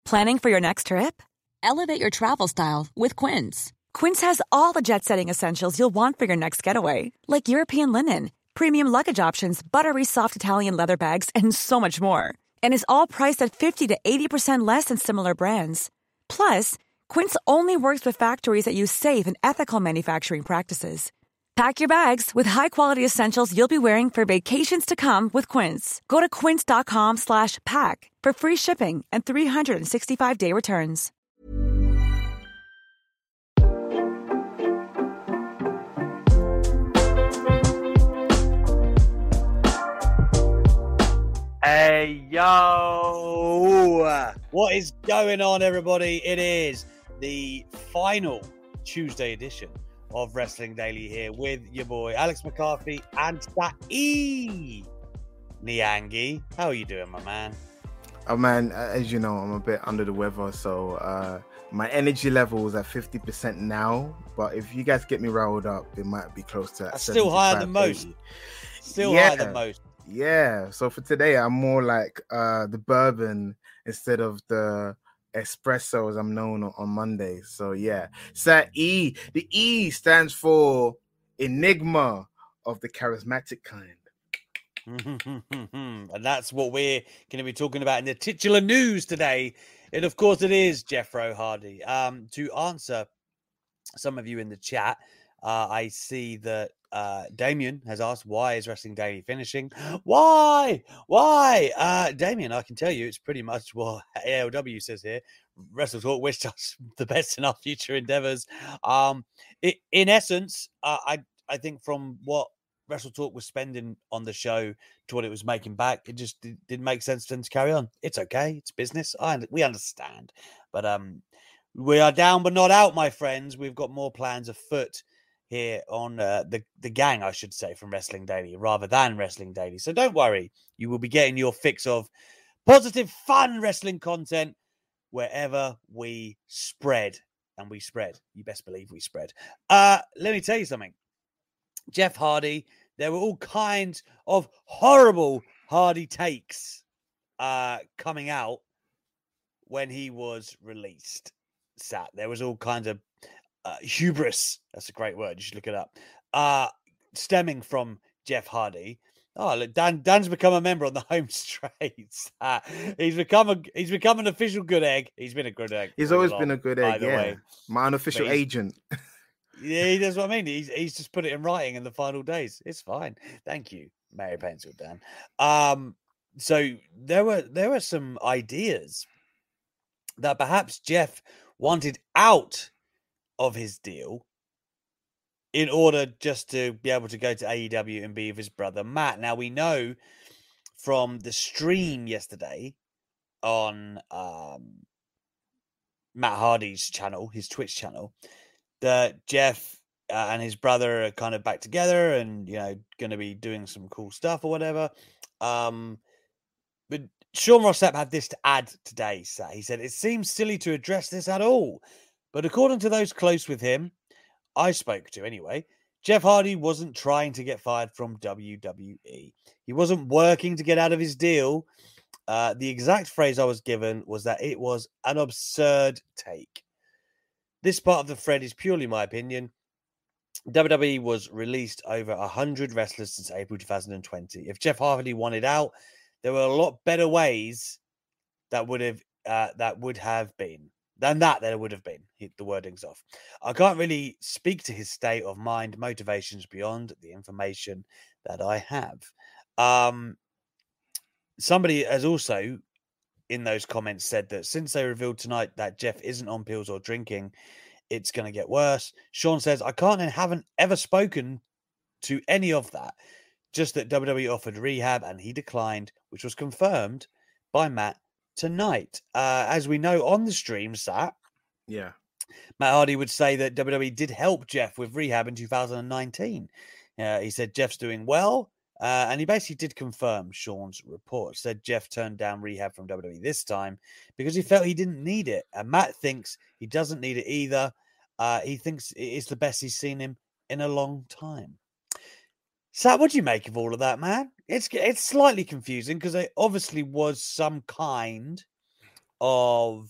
Planning for your next trip? Elevate your travel style with Quince. Quince has all the jet-setting essentials you'll want for your next getaway, like European linen, premium luggage options, buttery soft Italian leather bags, and so much more. And is all priced at 50 to 80% less than similar brands. Plus, Quince only works with factories that use safe and ethical manufacturing practices. Pack your bags with high-quality essentials you'll be wearing for vacations to come with Quince. Go to quince.com/pack for free shipping and 365-day returns. Hey, yo! What is going on, everybody? It is the final Tuesday edition of Wrestling Daily here with your boy Alex McCarthy and Saeed Niangi. How are you doing, my man? Oh, man, as you know, I'm a bit under the weather, so my energy level is at 50% now, but if you guys get me riled up, it might be close to that. Still higher than most. Still higher than most. Yeah, so for today, I'm more like the bourbon instead of the espresso as I'm known on Monday. So yeah, E. The E stands for Enigma of the charismatic kind. And that's what we're going to be talking about in the titular news today. And of course, it is Jeffro Hardy. To answer some of you in the chat, I see that Damien has asked, why is Wrestling Daily finishing? Why? Damien, I can tell you it's pretty much what ALW says here. Wrestle Talk wish us the best in our future endeavors. In essence, I think from what Wrestle Talk was spending on the show to what it was making back, it just didn't make sense for them to carry on. It's okay. It's business. We understand. But we are down but not out, my friends. We've got more plans afoot here on the gang, I should say, from Wrestling Daily rather than Wrestling Daily. So don't worry. You will be getting your fix of positive, fun wrestling content wherever we spread. And we spread. You best believe we spread. Let me tell you something. Jeff Hardy, there were all kinds of horrible Hardy takes coming out when he was released. There was all kinds of hubris. That's a great word. You should look it up. Stemming from Jeff Hardy. Oh, look, Dan's become a member on the home straight. He's become an official good egg. He's been a good egg. He's always been a good egg. Yeah, way. My unofficial agent. Yeah, that's what I mean. He's just put it in writing in the final days. It's fine. Thank you, Mary Pencil Dan. So there were some ideas that perhaps Jeff wanted out of his deal in order just to be able to go to AEW and be with his brother Matt. Now, we know from the stream yesterday on Matt Hardy's channel, his Twitch channel, that Jeff and his brother are kind of back together and, you know, going to be doing some cool stuff or whatever. But Sean Ross Sapp had this to add today. So he said, it seems silly to address this at all. But according to those close with him, I spoke to anyway, Jeff Hardy wasn't trying to get fired from WWE. He wasn't working to get out of his deal. The exact phrase I was given was that it was an absurd take. This part of the thread is purely my opinion. WWE was released over 100 wrestlers since April 2020. If Jeff Hardy wanted out, there were a lot better ways that would have been. Than that, there would have been. The wording's off. I can't really speak to his state of mind, motivations beyond the information that I have. Somebody has also, in those comments, said that since they revealed tonight that Jeff isn't on pills or drinking, it's going to get worse. Sean says, I can't and haven't ever spoken to any of that. Just that WWE offered rehab and he declined, which was confirmed by Matt tonight. As we know on the stream, Matt Hardy would say that WWE did help Jeff with rehab in 2019. He said Jeff's doing well, and he basically did confirm Sean's report. Said Jeff turned down rehab from WWE this time because he felt he didn't need it, and Matt thinks he doesn't need it either. He thinks it's the best he's seen him in a long time. So what do you make of all of that, man? It's slightly confusing because there obviously was some kind of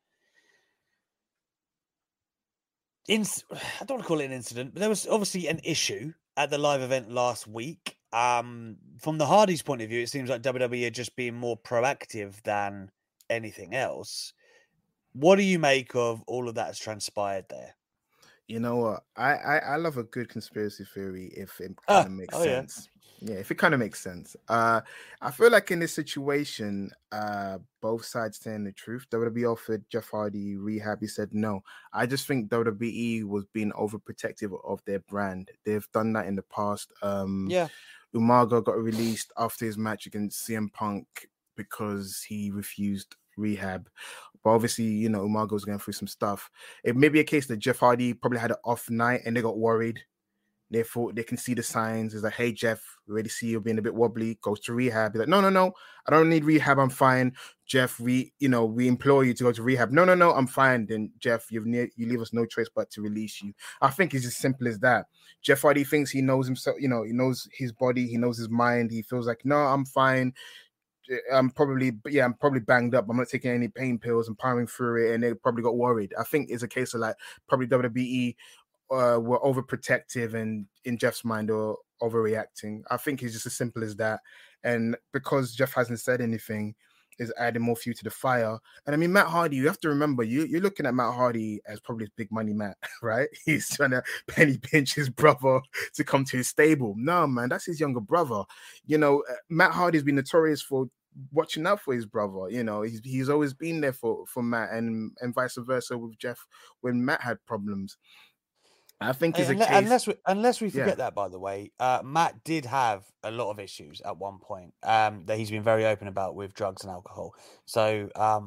I don't want to call it an incident, but there was obviously an issue at the live event last week. From the Hardys' point of view, it seems like WWE are just being more proactive than anything else. What do you make of all of that that's transpired there? You know what? I love a good conspiracy theory if it kind of makes sense. Yeah, if it kind of makes sense. I feel like in this situation, both sides saying the truth. WWE offered Jeff Hardy rehab. He said no. I just think WWE was being overprotective of their brand. They've done that in the past. Umaga got released after his match against CM Punk because he refused rehab. But obviously, you know, Umaga was going through some stuff. It may be a case that Jeff Hardy probably had an off night and they got worried. They thought they can see the signs. It's like, hey, Jeff, we already see you being a bit wobbly. Goes to rehab. He's like, no. I don't need rehab. I'm fine. Jeff, we implore you to go to rehab. No, I'm fine. Then, Jeff, you leave us no choice but to release you. I think it's as simple as that. Jeff Hardy thinks he knows himself. You know, he knows his body. He knows his mind. He feels like, no, I'm fine. I'm probably banged up. I'm not taking any pain pills and powering through it. And they probably got worried. I think it's a case of like probably WWE were overprotective and in Jeff's mind or overreacting. I think it's just as simple as that. And because Jeff hasn't said anything, is adding more fuel to the fire. And I mean, Matt Hardy, you have to remember, you're looking at Matt Hardy as probably big money Matt, right? He's trying to penny pinch his brother to come to his stable. No, man, that's his younger brother. You know, Matt Hardy's been notorious for watching out for his brother. You know, he's always been there for Matt and vice versa with Jeff when Matt had problems. I think is a case. Unless we forget that, by the way, Matt did have a lot of issues at one point that he's been very open about with drugs and alcohol. So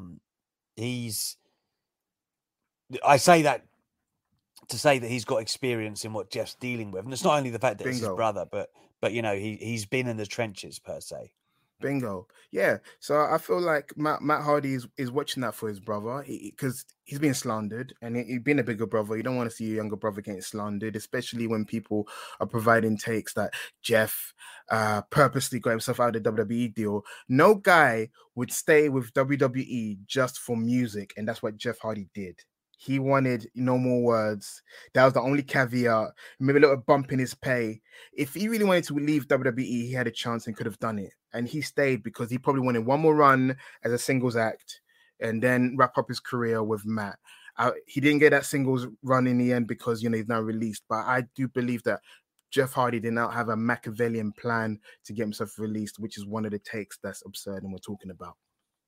I say that to say that he's got experience in what Jeff's dealing with, and it's not only the fact that it's his brother, but you know he's been in the trenches per se. Bingo. Yeah. So I feel like Matt Hardy is watching that for his brother because he's being slandered, and he's being a bigger brother. You don't want to see your younger brother getting slandered, especially when people are providing takes that Jeff purposely got himself out of the WWE deal. No guy would stay with WWE just for music, and that's what Jeff Hardy did. He wanted no more words. That was the only caveat. Maybe a little bump in his pay. If he really wanted to leave WWE, he had a chance and could have done it. And he stayed because he probably wanted one more run as a singles act and then wrap up his career with Matt. He didn't get that singles run in the end because, you know, he's now released. But I do believe that Jeff Hardy did not have a Machiavellian plan to get himself released, which is one of the takes that's absurd and we're talking about.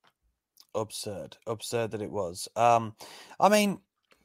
Absurd that it was. I mean,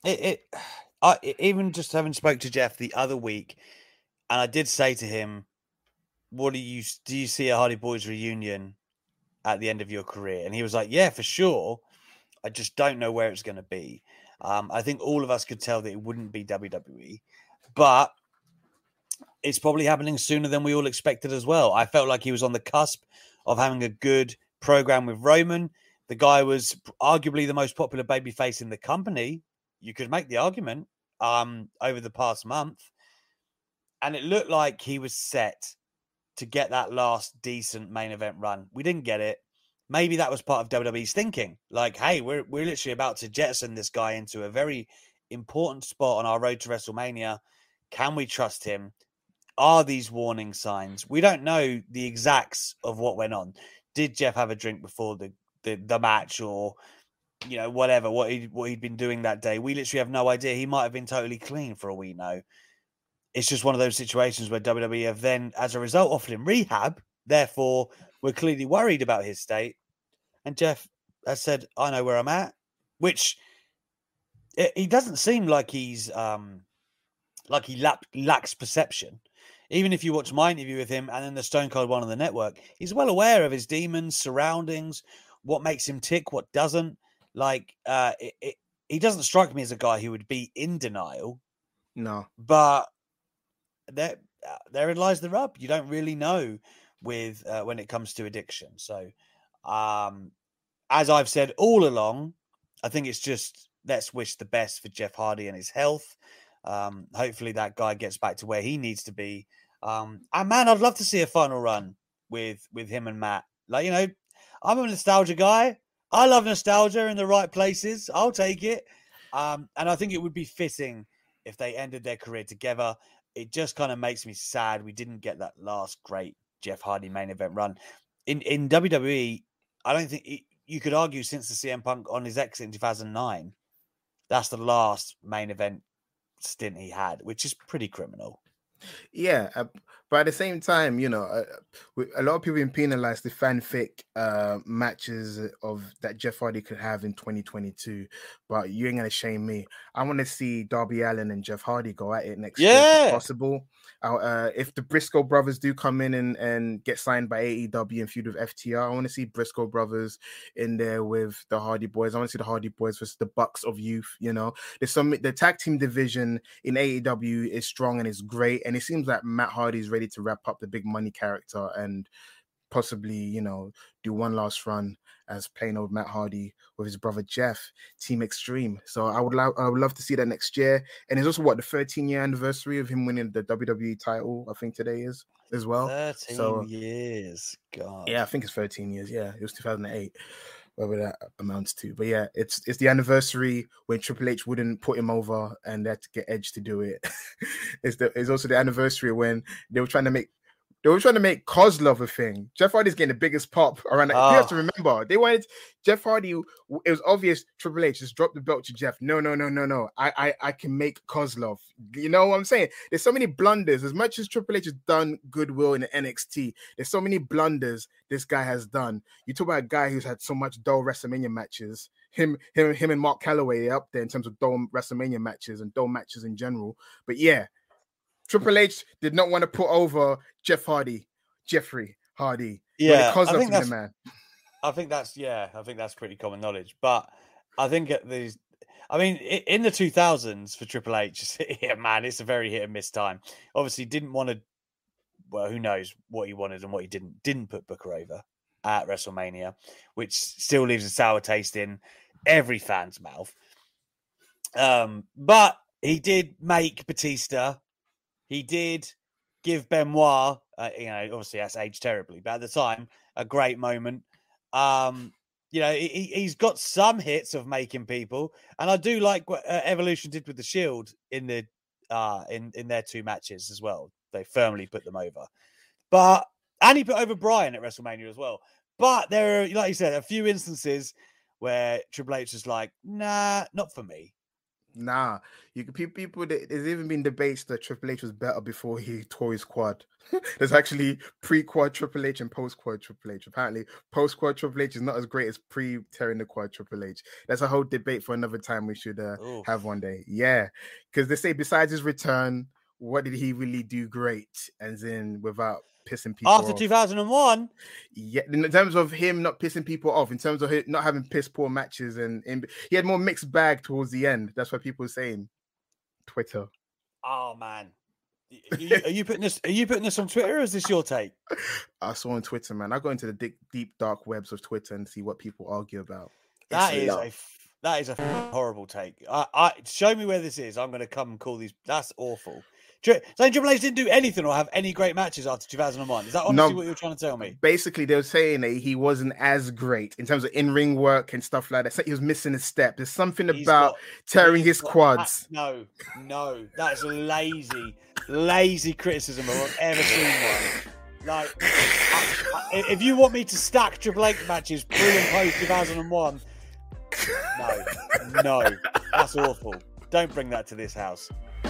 I even just having spoke to Jeff the other week, and I did say to him, "What do you see a Hardy Boys reunion at the end of your career?" And he was like, "Yeah, for sure. I just don't know where it's going to be." I think all of us could tell that it wouldn't be WWE, but it's probably happening sooner than we all expected as well. I felt like he was on the cusp of having a good program with Roman. The guy was arguably the most popular babyface in the company. You could make the argument over the past month. And it looked like he was set to get that last decent main event run. We didn't get it. Maybe that was part of WWE's thinking. Like, hey, we're literally about to jettison this guy into a very important spot on our road to WrestleMania. Can we trust him? Are these warning signs? We don't know the exacts of what went on. Did Jeff have a drink before the match, or you know, whatever, what he'd been doing that day? We literally have no idea. He might have been totally clean for all we know. It's just one of those situations where WWE have then, as a result, offered him rehab. Therefore, we're clearly worried about his state. And Jeff has said, "I know where I'm at," which he doesn't seem like he's like he lacks perception. Even if you watch my interview with him and then the Stone Cold one on the network, he's well aware of his demons, surroundings, what makes him tick, what doesn't. Like, he doesn't strike me as a guy who would be in denial. No. But therein lies the rub. You don't really know with when it comes to addiction. So, as I've said all along, I think it's just let's wish the best for Jeff Hardy and his health. Hopefully that guy gets back to where he needs to be. And man, I'd love to see a final run with him and Matt. Like, you know, I'm a nostalgia guy. I love nostalgia in the right places. I'll take it. And I think it would be fitting if they ended their career together. It just kind of makes me sad we didn't get that last great Jeff Hardy main event run. In WWE, I don't think you could argue since the CM Punk on his exit in 2009, that's the last main event stint he had, which is pretty criminal. Yeah, but at the same time, you know, a lot of people have penalized the fanfic matches of that Jeff Hardy could have in 2022. But you ain't gonna shame me. I want to see Darby Allin and Jeff Hardy go at it next year if possible. If the Briscoe brothers do come in and get signed by AEW and feud with FTR, I want to see Briscoe brothers in there with the Hardy Boys. I want to see the Hardy Boys versus the Bucks of Youth. You know, the tag team division in AEW is strong and is great, and it seems like Matt Hardy is ready to wrap up the big money character and possibly, you know, do one last run as plain old Matt Hardy with his brother Jeff, Team Extreme. So I would love to see that next year. And it's also the 13-year anniversary of him winning the WWE title, I think today is as well. 13 years. God. Yeah, I think it's 13 years. Yeah, it was 2008. Whatever that amounts to. But yeah, it's the anniversary when Triple H wouldn't put him over and they had to get Edge to do it. It's also the anniversary when they were trying to make Kozlov a thing. Jeff Hardy's getting the biggest pop around that. You have to remember, they wanted Jeff Hardy. It was obvious Triple H just dropped the belt to Jeff. No. I can make Kozlov. You know what I'm saying? There's so many blunders. As much as Triple H has done goodwill in the NXT, there's so many blunders this guy has done. You talk about a guy who's had so much dull WrestleMania matches. Him and Mark Calloway are up there in terms of dull WrestleMania matches and dull matches in general. But yeah, Triple H did not want to put over Jeffrey Hardy. Yeah, I think that's pretty common knowledge. But I think in the 2000s for Triple H, yeah, man, it's a very hit and miss time. Obviously, didn't want to. Well, who knows what he wanted and what he didn't. Didn't put Booker over at WrestleMania, which still leaves a sour taste in every fan's mouth. But he did make Batista. He did give Benoit, obviously that's aged terribly, but at the time, a great moment. He's got some hits of making people, and I do like what Evolution did with the Shield in the in their two matches as well. They firmly put them over, and he put over Bryan at WrestleMania as well. But there are, like you said, a few instances where Triple H is like, nah, not for me. Nah, people. There's even been debates that Triple H was better before he tore his quad. There's actually pre-quad Triple H and post-quad Triple H. Apparently, post-quad Triple H is not as great as pre-tearing the quad Triple H. That's a whole debate for another time. We should have one day. Yeah, because they say besides his return, what did he really do great? As in, without pissing people after off. 2001. Yeah, in terms of him not pissing people off, in terms of him not having piss poor matches, and he had more mixed bag towards the end. That's what people are saying. Twitter. Oh man, are you putting this on Twitter, or is this your take? I saw on Twitter, man. I go into the deep dark webs of Twitter and see what people argue about. That is a horrible take. Show me where this is. I'm going to come and call these. That's awful. Saying Triple H didn't do anything or have any great matches after 2001. Is that honestly what you're trying to tell me? Basically, they were saying that he wasn't as great in terms of in-ring work and stuff like that. So he was missing a step. There's something about tearing his quads. No. That's lazy criticism if I've ever seen one. Like, if you want me to stack Triple H matches pre and post 2001, no, that's awful. Don't bring that to this house.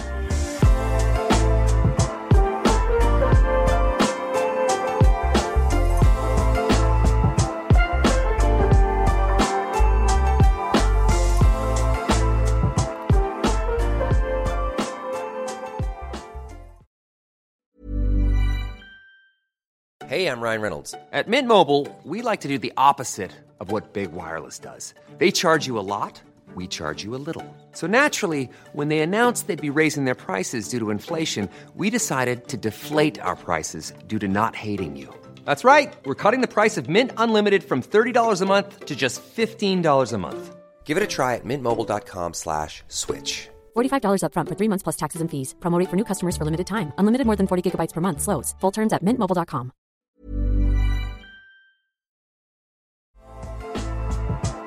Hey, I'm Ryan Reynolds. At Mint Mobile, we like to do the opposite of what Big Wireless does. They charge you a lot, we charge you a little. So naturally, when they announced they'd be raising their prices due to inflation, we decided to deflate our prices due to not hating you. That's right. We're cutting the price of Mint Unlimited from $30 a month to just $15 a month. Give it a try at mintmobile.com/switch. $45 up front for 3 months plus taxes and fees. Promo rate for new customers for limited time. Unlimited more than 40 gigabytes per month. Slows full terms at mintmobile.com.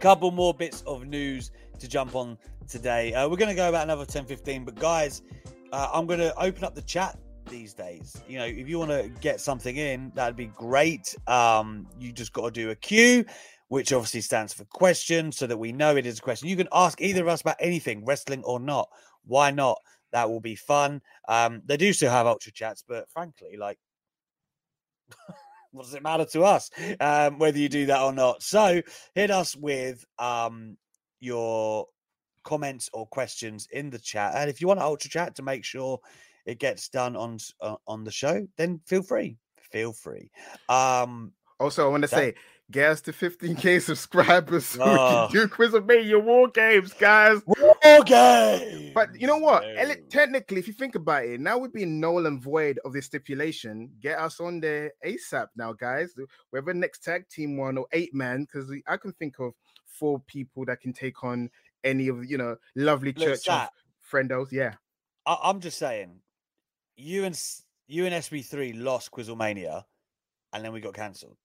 couple more bits of news to jump on today. We're going to go about another 10-15, but guys, I'm going to open up the chat these days. You know, if you want to get something in, that'd be great. You just got to do a Q, which obviously stands for question, so that we know it is a question. You can ask either of us about anything, wrestling or not. Why not? That will be fun. They do still have Ultra Chats, but frankly, like, what does it matter to us whether you do that or not? So hit us with your comments or questions in the chat. And if you want an Ultra Chat to make sure it gets done on the show, then feel free. Also, I want to say, get us to 15K subscribers so we can do Quizlemania War Games, guys. War Games! But you know what? Technically, if you think about it, now we'd be null and void of this stipulation. Get us on there ASAP now, guys. Whether next tag team one or 8-man, because I can think of 4 people that can take on any of, lovely church of friendos. Yeah. I'm just saying, you and SB3 lost Quizlemania, and then we got cancelled.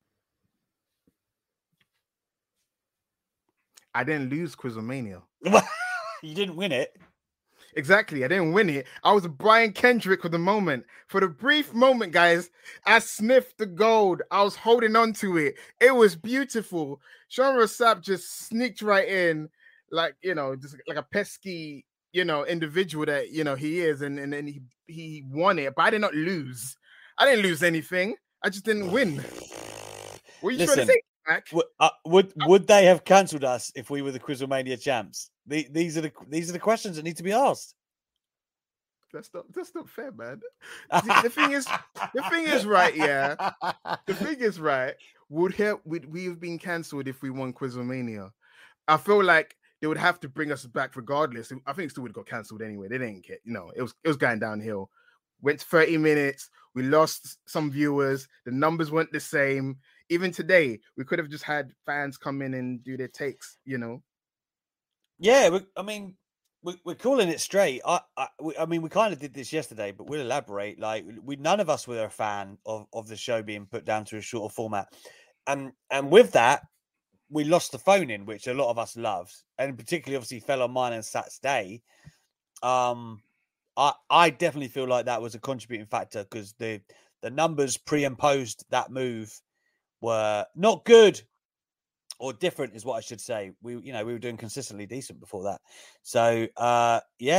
I didn't lose Quizlemania. You didn't win it. Exactly. I didn't win it. I was a Brian Kendrick for the moment. For the brief moment, guys, I sniffed the gold. I was holding on to it. It was beautiful. Sean Rossap just sneaked right in, like, just like a pesky, individual that, he is. And then he won it. But I did not lose. I didn't lose anything. I just didn't win. What are you trying to say? Would they have cancelled us if we were the Quizlemania champs? These are the questions that need to be asked. That's not fair, man. The thing is right. Yeah, the thing is right. Would we have been cancelled if we won Quizlemania? I feel like they would have to bring us back regardless. I think it still would have got cancelled anyway. They didn't get, it was going downhill. Went 30 minutes. We lost some viewers. The numbers weren't the same. Even today, we could have just had fans come in and do their takes, Yeah, we're calling it straight. We kind of did this yesterday, but we'll elaborate. Like, none of us were a fan of the show being put down to a shorter format, and with that, we lost the phone in, which a lot of us loved, and particularly obviously fell on mine and Sat's day. I definitely feel like that was a contributing factor because the numbers pre and post that move were not good or different, is what I should say. We were doing consistently decent before that. So I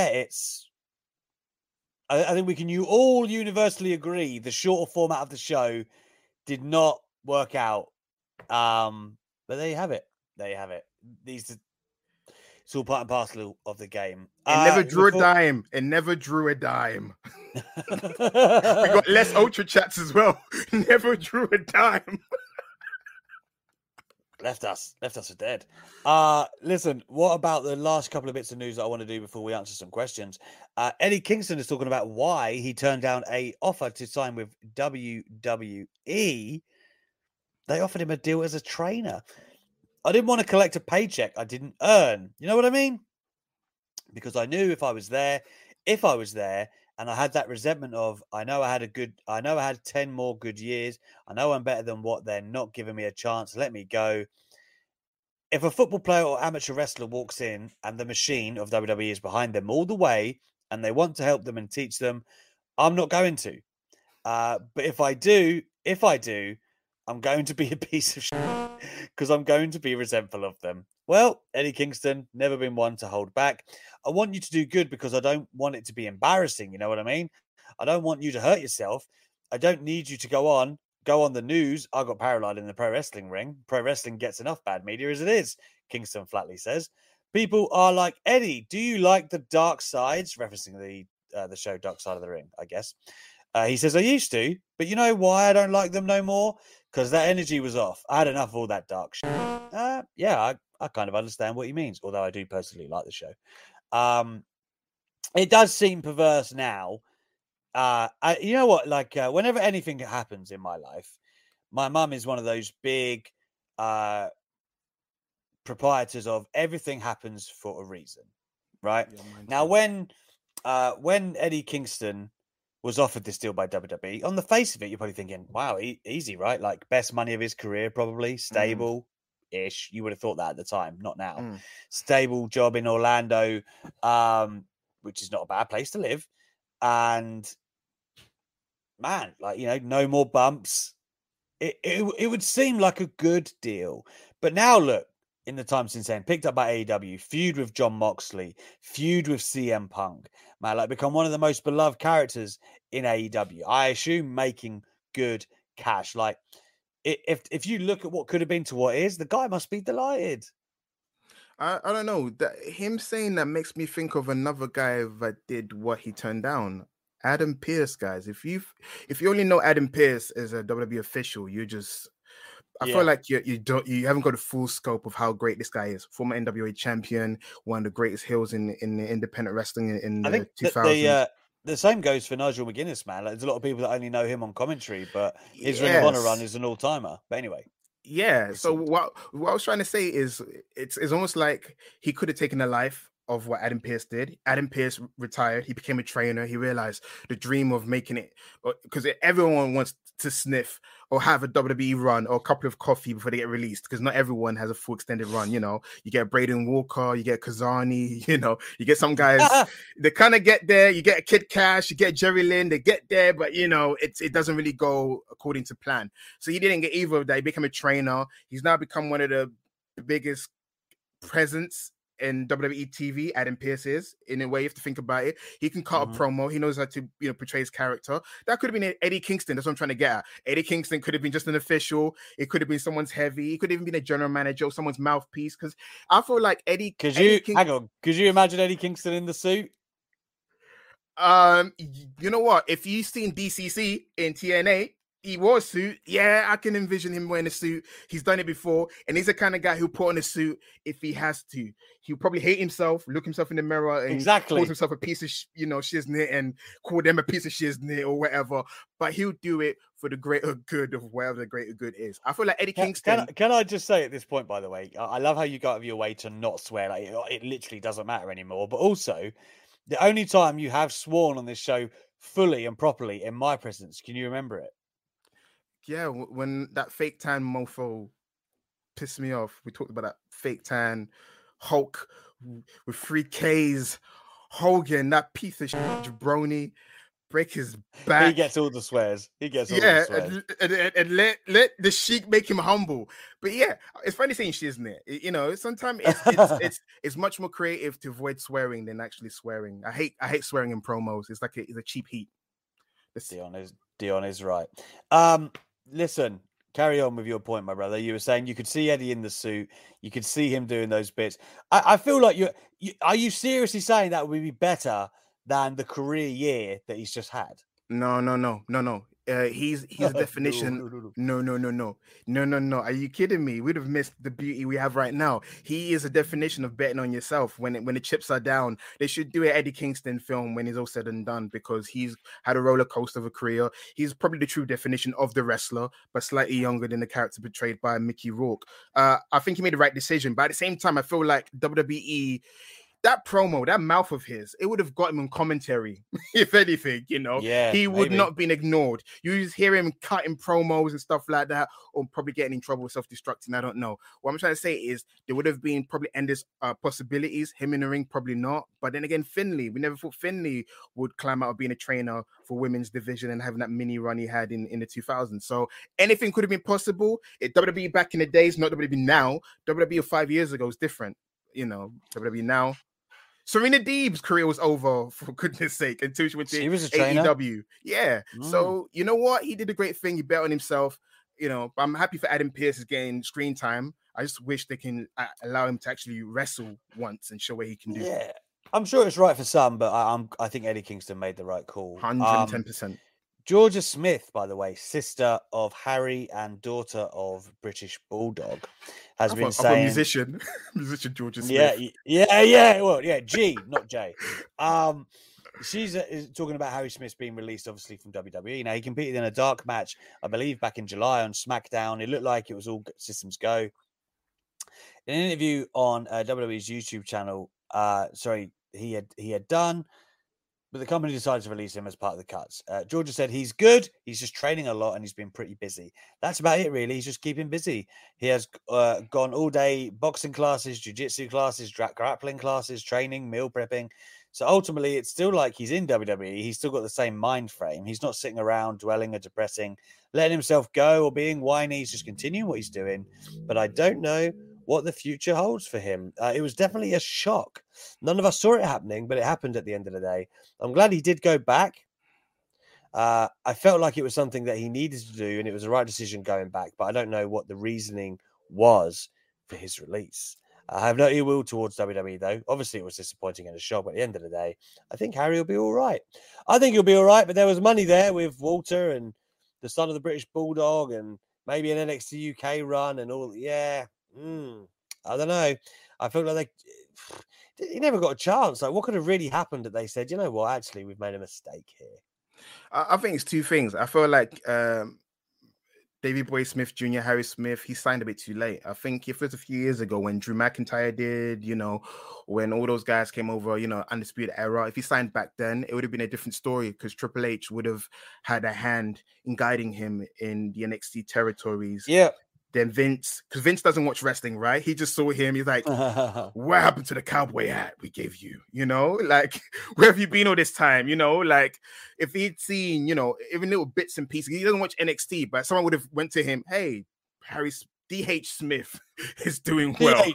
think we can all universally agree the shorter format of the show did not work out. But there you have it. It's all part and parcel of the game. It never drew a dime. It never drew a dime. We got less Ultra Chats as well. Never drew a dime. Left us for dead. Listen, what about the last couple of bits of news that I want to do before we answer some questions? Eddie Kingston is talking about why he turned down a offer to sign with WWE. They offered him a deal as a trainer. I didn't want to collect a paycheck I didn't earn. You know what I mean? Because I knew if I was there, and I had that resentment of, I know I had 10 more good years. I know I'm better than what they're not giving me a chance. Let me go. If a football player or amateur wrestler walks in and the machine of WWE is behind them all the way and they want to help them and teach them, I'm not going to. But if I do, I'm going to be a piece of shit because I'm going to be resentful of them. Well, Eddie Kingston, never been one to hold back. I want you to do good because I don't want it to be embarrassing. You know what I mean? I don't want you to hurt yourself. I don't need you to go on the news. I got paralyzed in the pro wrestling ring. Pro wrestling gets enough bad media as it is, Kingston flatly says. People are like, Eddie, do you like the dark sides? Referencing the show Dark Side of the Ring, I guess. He says, I used to, but you know why I don't like them no more? Because that energy was off. I had enough of all that dark shit. Yeah, I kind of understand what he means, although I do personally like the show. It does seem perverse now. You know what? Like, whenever anything happens in my life, my mum is one of those big proprietors of everything happens for a reason, right? Yeah, now, when Eddie Kingston was offered this deal by WWE, on the face of it, you're probably thinking, wow, easy, right? Like, best money of his career, probably, stable, ish. You would have thought that at the time, not now. Mm. Stable job in Orlando, which is not a bad place to live. And man, like, you know, no more bumps. It would seem like a good deal. But now look, in the time since then, picked up by AEW, feud with Jon Moxley, feud with CM Punk, man, like become one of the most beloved characters in AEW. I assume making good cash. Like, if you look at what could have been to what is, the guy must be delighted. I don't know. Him saying that makes me think of another guy that did what he turned down. Adam Pearce, guys. If you only know Adam Pearce as a WWE official, I feel like you haven't got the full scope of how great this guy is. Former NWA champion, one of the greatest heels in the independent wrestling in the 2000s. The same goes for Nigel McGuinness, man. Like, there's a lot of people that only know him on commentary, but his Ring of Honor run is an all-timer. But anyway. Yeah. So what I was trying to say is it's almost like he could have taken the life of what Adam Pearce did. Adam Pearce retired. He became a trainer. He realized the dream of making it, because everyone wants to sniff or have a WWE run or a couple of coffee before they get released, because not everyone has a full extended run. You know, you get Braden Walker, you get Kazani, you know, you get some guys they kind of get there. You get Kid Cash, you get Jerry Lynn, they get there, but you know, it doesn't really go according to plan. So he didn't get either of that. He became a trainer. He's now become one of the biggest presence in WWE TV. Adam Pearce is, in a way, you have to think about it. He can cut a promo. He knows how to, you know, portray his character. That could have been Eddie Kingston. That's what I'm trying to get at. Eddie Kingston could have been just an official. It could have been someone's heavy. It could have even been a general manager or someone's mouthpiece. Because I feel like Eddie. Could you imagine Eddie Kingston in the suit? You know what? If you've seen DCC in TNA, he wore a suit. Yeah, I can envision him wearing a suit. He's done it before. And he's the kind of guy who'll put on a suit if he has to. He'll probably hate himself, look himself in the mirror, and call himself a piece of, shiznit, and call them a piece of shiznit or whatever. But he'll do it for the greater good of whatever the greater good is. I feel like Eddie Kingston. Can I just say at this point, by the way, I love how you go out of your way to not swear. Like, it literally doesn't matter anymore. But also, the only time you have sworn on this show fully and properly in my presence, can you remember it? Yeah, when that fake tan mofo pissed me off. We talked about that fake tan Hulk with 3Ks, Hogan, that piece of shit, jabroni, break his back. He gets all the swears. And let the Sheik make him humble. But yeah, it's funny saying shit, isn't it? You know, sometimes it's much more creative to avoid swearing than actually swearing. I hate swearing in promos. It's like it's a cheap heat. Dion is right. Listen, carry on with your point, my brother. You were saying you could see Eddie in the suit. You could see him doing those bits. I feel like are you seriously saying that would be better than the career year that he's just had? No. He's a definition. No. Are you kidding me? We'd have missed the beauty we have right now. He is a definition of betting on yourself. When the chips are down, they should do an Eddie Kingston film when it's all said and done, because he's had a roller coaster of a career. He's probably the true definition of the wrestler, but slightly younger than the character portrayed by Mickey Rourke. I think he made the right decision, but at the same time, I feel like WWE. That promo, that mouth of his, it would have got him on commentary, if anything, you know. Yeah, he would not have been ignored. You just hear him cutting promos and stuff like that, or probably getting in trouble with self-destructing. I don't know. What I'm trying to say is there would have been probably endless possibilities. Him in the ring, probably not. But then again, Finlay, we never thought Finlay would climb out of being a trainer for women's division and having that mini run he had in the 2000s. So anything could have been possible. WWE back in the days, not WWE now. WWE 5 years ago is different. You know, WWE now. Serena Deeb's career was over, for goodness sake, until she went to AEW. Yeah. So, you know what? He did a great thing. He bet on himself. You know, I'm happy for Adam Pearce getting screen time. I just wish they can allow him to actually wrestle once and show what he can do. Yeah. I'm sure it's right for some, but I think Eddie Kingston made the right call. 110%. Georgia Smith, by the way, sister of Harry and daughter of British Bulldog, has been saying... musician Georgia Smith. Yeah. Well, yeah, G, not J. She's talking about Harry Smith's being released, obviously, from WWE. Now, he competed in a dark match, I believe, back in July on SmackDown. It looked like it was all systems go. In an interview on WWE's YouTube channel, he had done... but the company decided to release him as part of the cuts. Georgia said he's good. He's just training a lot and he's been pretty busy. That's about it, really. He's just keeping busy. He has gone all day boxing classes, jiu-jitsu classes, grappling classes, training, meal prepping. So ultimately, it's still like he's in WWE. He's still got the same mind frame. He's not sitting around dwelling or depressing, letting himself go or being whiny. He's just continuing what he's doing. But I don't know what the future holds for him. It was definitely a shock. None of us saw it happening, but it happened at the end of the day. I'm glad he did go back. I felt like it was something that he needed to do, and it was the right decision going back. But I don't know what the reasoning was for his release. I have no ill will towards WWE, though. Obviously, it was disappointing and a shock, but at the end of the day, I think Harry will be all right. I think he'll be all right, but there was money there with Walter and the son of the British Bulldog and maybe an NXT UK run and all. Yeah. I don't know. I feel like he never got a chance. Like, what could have really happened that they said, you know what, actually, we've made a mistake here? I think it's two things. I feel like Davey Boy Smith Jr., Harry Smith, he signed a bit too late. I think if it was a few years ago when Drew McIntyre did, when all those guys came over, Undisputed Era, if he signed back then, it would have been a different story because Triple H would have had a hand in guiding him in the NXT territories. Yeah. Then Vince, because Vince doesn't watch wrestling, right? He just saw him. He's like, what happened to the cowboy hat we gave you? Like, where have you been all this time? Like, if he'd seen, even little bits and pieces, he doesn't watch NXT, but someone would have went to him, hey, DH Smith is doing well.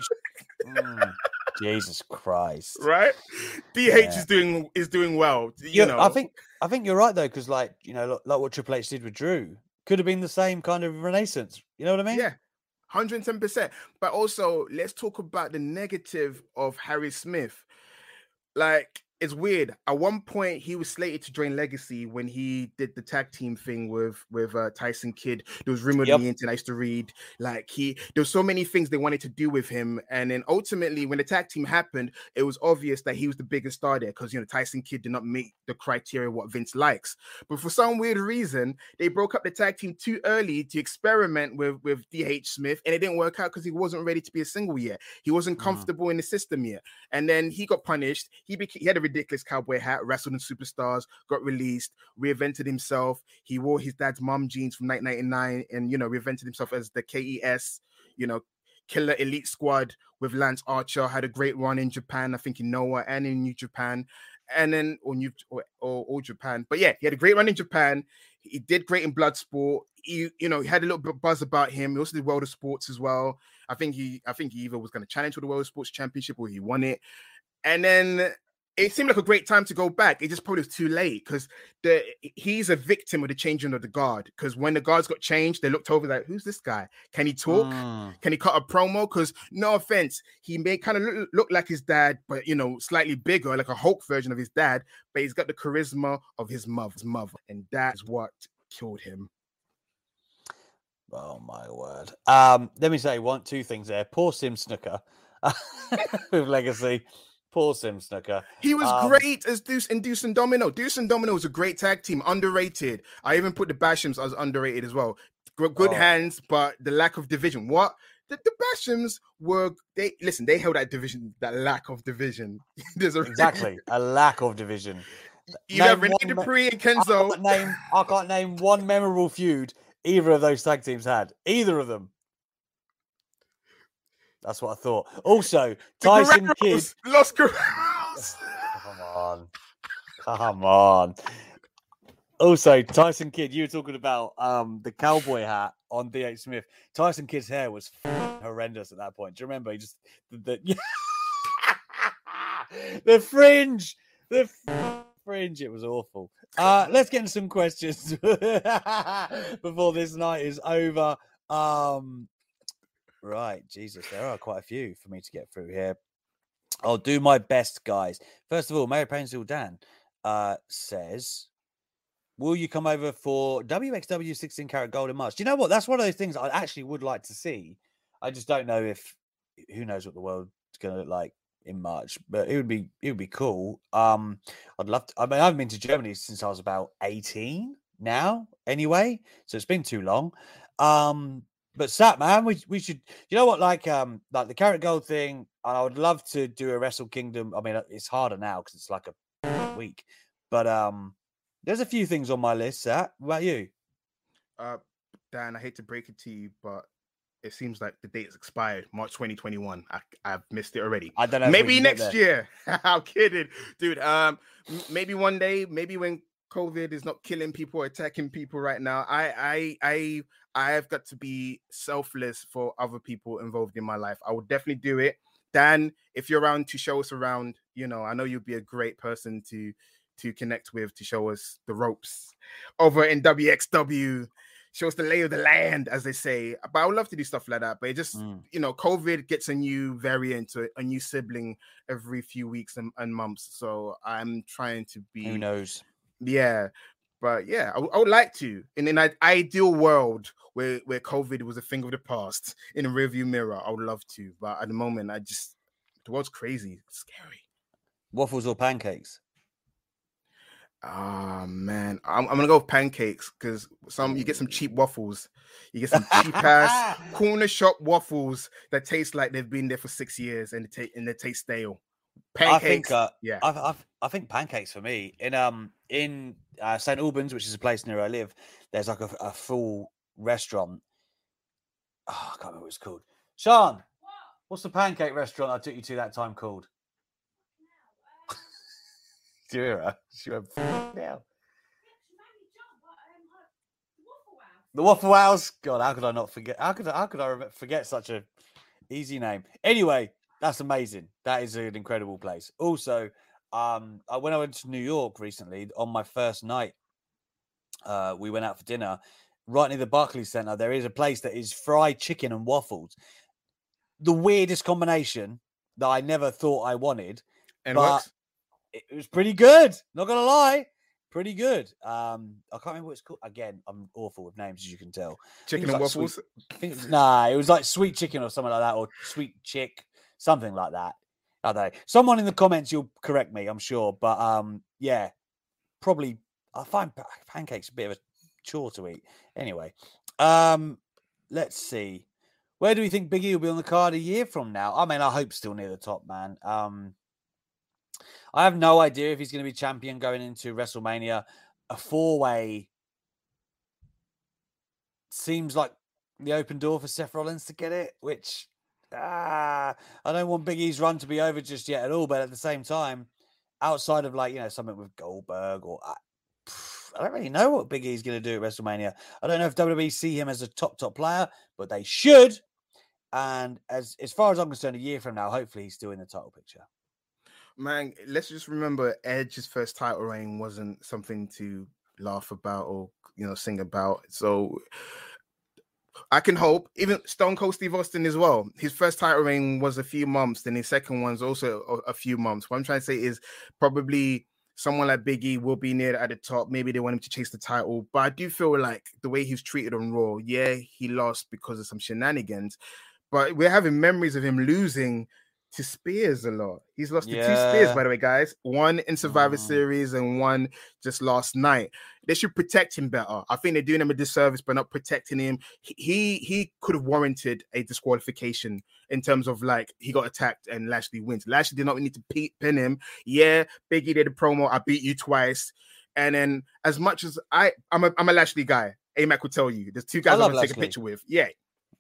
Jesus Christ. Right? DH is doing well. I think you're right, though, because like what Triple H did with Drew could have been the same kind of renaissance. You know what I mean? Yeah, 110%. But also, let's talk about the negative of Harry Smith. Like, it's weird. At one point, he was slated to join Legacy when he did the tag team thing with Tyson Kidd. There was rumored on the internet. I used to read there was so many things they wanted to do with him, and then ultimately, when the tag team happened, it was obvious that he was the biggest star there because Tyson Kidd did not meet the criteria what Vince likes. But for some weird reason, they broke up the tag team too early to experiment with DH Smith, and it didn't work out because he wasn't ready to be a single yet. He wasn't comfortable in the system yet, and then he got punished. He had a ridiculous cowboy hat, wrestled in Superstars, got released, reinvented himself. He wore his dad's mom jeans from 1999 and, reinvented himself as the KES, Killer Elite Squad with Lance Archer, had a great run in Japan, I think in Noah and in New Japan, and then, or Japan. But yeah, he had a great run in Japan. He did great in Bloodsport. He had a little bit of buzz about him. He also did World of Sports as well. I think he either was going to challenge for the World of Sports Championship or he won it. And then it seemed like a great time to go back. It just probably was too late because he's a victim of the changing of the guard. Because when the guards got changed, they looked over like, who's this guy? Can he talk? Can he cut a promo? Because no offense, he may kind of look like his dad, but slightly bigger, like a Hulk version of his dad. But he's got the charisma of his mother, and that's what killed him. Oh my word! Let me say two things there. Poor Sim Snooker with Legacy. Poor Sim Snooker. He was great as Deuce and Domino. Deuce and Domino was a great tag team, underrated. I even put the Bashams as underrated as well. Good hands, but the lack of division. What? The Bashams were, they held that division, that lack of division. Exactly, a lack of division. You have Rene Dupree and Kenzo. I can't name one memorable feud either of those tag teams had. Either of them. That's what I thought. Also, Tyson Kidd. Los Guerreros. Come on. Also, Tyson Kidd, you were talking about the cowboy hat on DH Smith. Tyson Kidd's hair was horrendous at that point. Do you remember? He just the fringe. The fringe. It was awful. Let's get into some questions before this night is over. Right, Jesus, there are quite a few for me to get through here. I'll do my best, guys. First of all, Mary Painesville Dan says, will you come over for WXW 16 Karat Gold in March? Do you know what? That's one of those things I actually would like to see. I just don't know who knows what the world's going to look like in March, but it would be cool. I'd love to. I mean, I haven't been to Germany since I was about 18 now anyway, so it's been too long. But Sat, man, we should, like the Karat Gold thing, and I would love to do a Wrestle Kingdom. I mean, it's harder now because it's like a week, But there's a few things on my list. What about you? Dan, I hate to break it to you, but it seems like the date has expired, March 2021. I've missed it already. I don't know. Maybe next year. I'm kidding, dude. Maybe one day. Maybe when COVID is not killing people, attacking people right now. I've got to be selfless for other people involved in my life. I will definitely do it. Dan, if you're around to show us around, I know you'd be a great person to connect with, to show us the ropes over in WXW. Show us the lay of the land, as they say. But I would love to do stuff like that. But it just, COVID gets a new variant, a new sibling every few weeks and months. So I'm trying to be. Who knows? Yeah. But yeah, I would like to. In an ideal world where COVID was a thing of the past in a rearview mirror, I would love to. But at the moment, the world's crazy. It's scary. Waffles or pancakes? Man, I'm gonna go with pancakes because you get some cheap waffles. You get some cheap ass corner shop waffles that taste like they've been there for 6 years and they taste stale. Pancakes, I think pancakes for me in St Albans, which is a place near where I live. There's like a full restaurant. I can't remember what it's called. Sean, what's the pancake restaurant I took you to that time called? Do you hear her? She went now. The Waffle House. God, how could I not forget? How could I forget such a easy name? Anyway, that's amazing. That is an incredible place. Also, when I went to New York recently on my first night, we went out for dinner. Right near the Barclays Center, there is a place that is fried chicken and waffles. The weirdest combination that I never thought I wanted, but it was pretty good. Not gonna lie, pretty good. I can't remember what it's called. Again, I'm awful with names, as you can tell. Chicken and waffles. It was like sweet chicken or something like that, or sweet chick, something like that. I don't know. Someone in the comments, you'll correct me, I'm sure. But yeah, probably I find pancakes a bit of a chore to eat. Anyway, let's see. Where do we think Big E will be on the card a year from now? I mean, I hope still near the top, man. I have no idea if he's going to be champion going into WrestleMania. A 4-way seems like the open door for Seth Rollins to get it, which I don't want Big E's run to be over just yet at all. But at the same time, outside of something with Goldberg or I don't really know what Big E's going to do at WrestleMania. I don't know if WWE see him as a top player, but they should. And as far as I'm concerned, a year from now, hopefully he's still in the title picture. Man, let's just remember Edge's first title reign wasn't something to laugh about or sing about. So I can hope. Even Stone Cold Steve Austin as well. His first title reign was a few months, then his second one's also a few months. What I'm trying to say is probably someone like Big E will be near at the top. Maybe they want him to chase the title. But I do feel like the way he's treated on Raw, yeah, he lost because of some shenanigans. But we're having memories of him losing to Spears a lot. He's lost to 2 Spears, by the way, guys. One in Survivor Series and one just last night. They should protect him better. I think they're doing him a disservice by not protecting him. He could have warranted a disqualification in terms of he got attacked and Lashley wins. Lashley did not need to pin him. Yeah, Big E did a promo. I beat you twice. And then as much as I'm a Lashley guy, A-Mac will tell you. There's 2 guys I want to take a picture with. Yeah.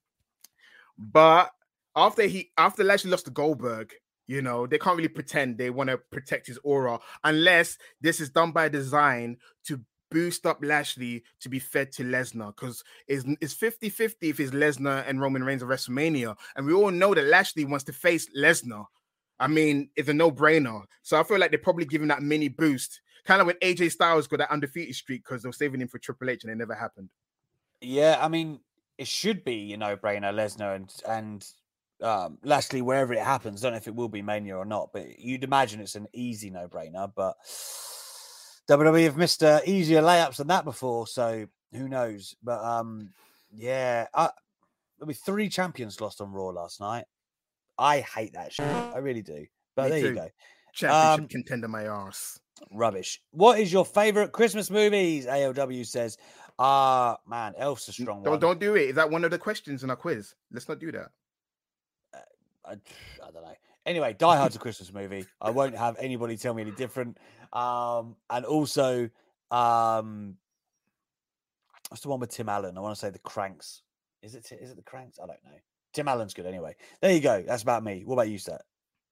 But after Lashley lost to Goldberg, they can't really pretend they want to protect his aura unless this is done by design to boost up Lashley to be fed to Lesnar, because it's 50-50 if it's Lesnar and Roman Reigns at WrestleMania. And we all know that Lashley wants to face Lesnar. I mean, it's a no-brainer. So I feel like they're probably giving that mini boost. Kind of when AJ Styles got that undefeated streak because they were saving him for Triple H and it never happened. Yeah, I mean, it should be a no-brainer, Lesnar and Lashley, wherever it happens. Don't know if it will be Mania or not, but you'd imagine it's an easy no-brainer. But WWE have missed easier layups than that before, so who knows? But there'll be 3 champions lost on Raw last night. I hate that shit. I really do. But there you go. Championship contender, my arse. Rubbish. What is your favorite Christmas movies? ALW says, man, Elf's a strong one. Don't do it. Is that one of the questions in our quiz? Let's not do that. I don't know. Anyway, Die Hard's a Christmas movie. I won't have anybody tell me any different. And also, what's the one with Tim Allen? I want to say The Cranks. Is it The Cranks? I don't know. Tim Allen's good anyway. There you go. That's about me. What about you, Seth?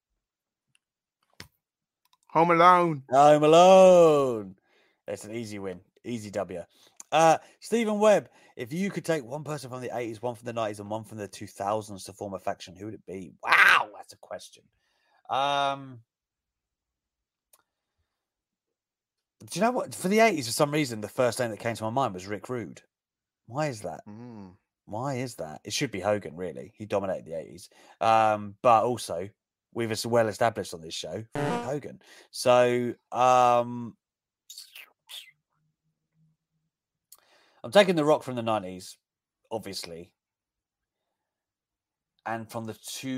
Home Alone. Home Alone. It's an easy win. Easy W. Stephen Webb, if you could take one person from the 80s, one from the 90s, and one from the 2000s to form a faction, who would it be? Wow, that's a question. Do you know what? For the 80s, for some reason, the first name that came to my mind was Rick Rude. Why is that? Why is that? It should be Hogan, really. He dominated the 80s. But also, we've well established on this show, Hogan. So, I'm taking The Rock from the 90s, obviously. And from the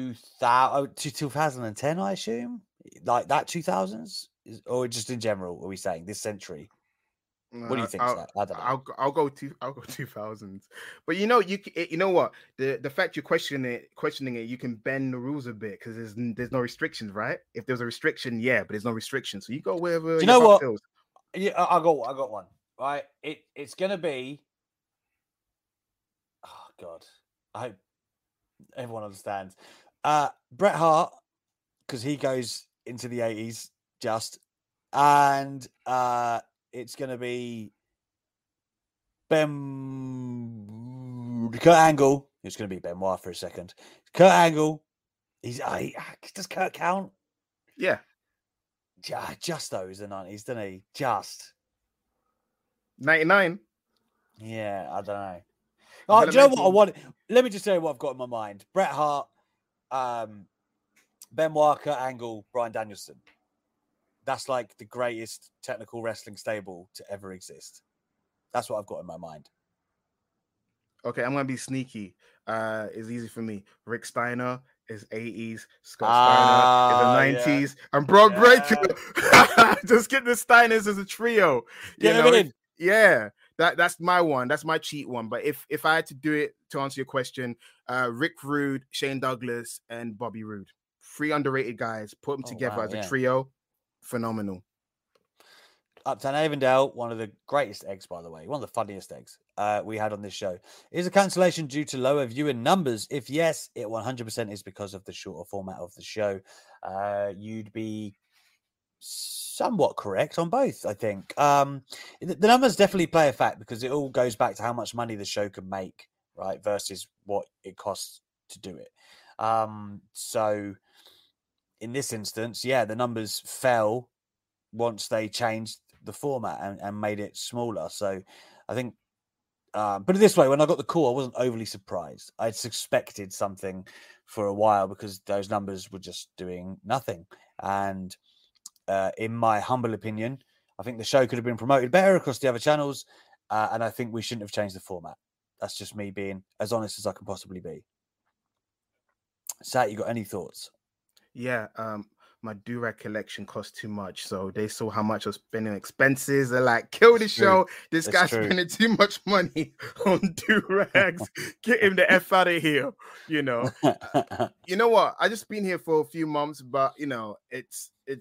2010, I assume? Like that 2000s? Or just in general, are we saying this century? What do you think? I don't know. I'll go 2000s. But you know what? The fact you're questioning it, you can bend the rules a bit because there's no restrictions, right? If there's a restriction, yeah, but there's no restriction. So you go wherever. Do you know what? Yeah, I got one. Right? It's gonna be. Oh God! I hope everyone understands. Bret Hart, because he goes into the 80s and it's going to be Kurt Angle. It's going to be Benoit for a second. Kurt Angle. Does Kurt count? Yeah. Just those the 90s, doesn't he? Just 99. Yeah, I don't know. Oh, do you know what I want? Let me just tell you what I've got in my mind. Bret Hart, Benoit, Kurt Angle, Bryan Danielson. That's like the greatest technical wrestling stable to ever exist. That's what I've got in my mind. Okay, I'm going to be sneaky. It's easy for me. Rick Steiner is 80s. Scott Steiner is the 90s. And Brock Breaker. Just get the Steiners as a trio. Yeah, that's my one. That's my cheat one. But if I had to do it to answer your question, Rick Rude, Shane Douglas, and Bobby Roode. 3 underrated guys. Put them together as a trio. Phenomenal. Uptown Avondale, one of the greatest eggs, by the way, one of the funniest eggs we had on this show. Is a cancellation due to lower viewing numbers? If yes, it 100% is because of the shorter format of the show. You'd be somewhat correct on both, I think. The numbers definitely play a fact because it all goes back to how much money the show can make, right, versus what it costs to do it. So in this instance, the numbers fell once they changed the format and made it smaller. So I think, put it this way, when I got the call, I wasn't overly surprised. I'd suspected something for a while because those numbers were just doing nothing. And in my humble opinion, I think the show could have been promoted better across the other channels. And I think we shouldn't have changed the format. That's just me being as honest as I can possibly be. Sat, you got any thoughts? Yeah, my Durag collection cost too much. So they saw how much I was spending on expenses. They're like, kill the show. This guy's spending too much money on Durags. Get him the F out of here. You know. You know what? I just been here for a few months, but you know, it